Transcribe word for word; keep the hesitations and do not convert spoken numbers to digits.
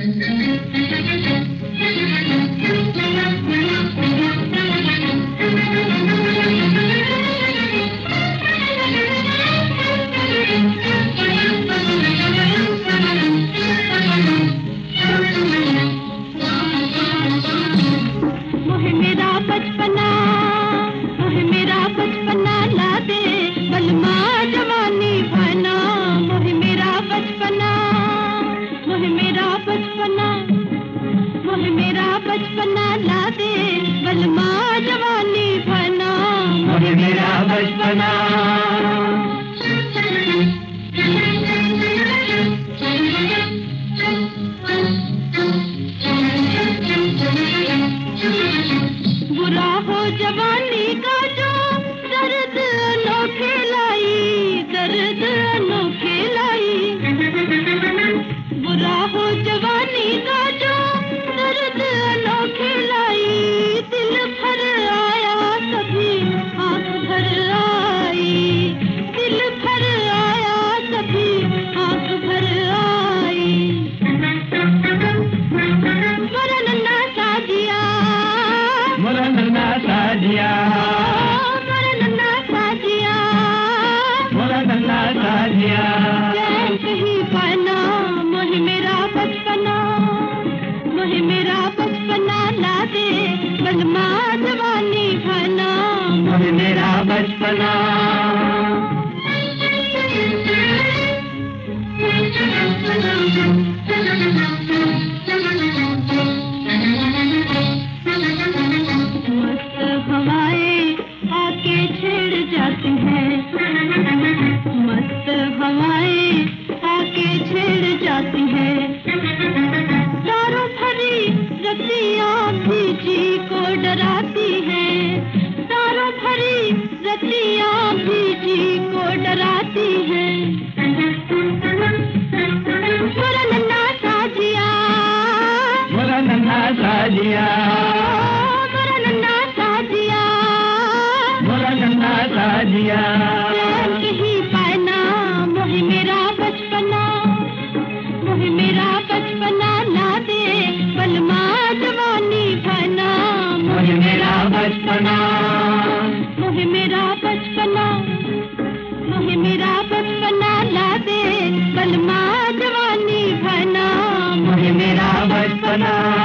बचपना मोह मेरा बचपना ला दे बलमा जवानी भाना। मोह मेरा बचपना मोह मेरा बचपना मोह मेरा बचपना ला दे बलमा जवानी भाना। मोह मेरा बचपना बुरा हो जवानी का जो दर्द अनोखे लाई, दर्द अनोखे लाई। बुरा हो जवानी का जो दर्द अनोखे लाई। दिल भर आया सभी आंख भर आई, दिल भर आया सभी आंख भर आई। मोरा नन्ना साजिया मोरा नन्ना साजिया मोरा नन्ना साजिया मोरा नन्ना साजिया। चैन कहीं पाना मोह मेरा बचपना मोह मेरा बचपना ला दे बलमा जवानी भाना। मोह मेरा बचपना मस्त हवाएं आके छेड़ जाती हैं, मस्त हवाएं आके छेड़ जाती हैं। दारू भरी रतियां भी जी को डराती हैं, दारू भरी रतियां भी जी को डराती हैं। मोरा नन्ना साजिया मोरा नन्ना साजिया मोरा नन्ना साजिया मोरा नन्ना साजिया। चैन कहीं पाना मोह मेरा बचपना मोह मेरा बचपना ला दे बलमा जवानी भाना। मोह मेरा बचपना मोह मेरा बचपना मोह मेरा बचपना ला दे बलमा जवानी भाना। मोह मेरा बचपना।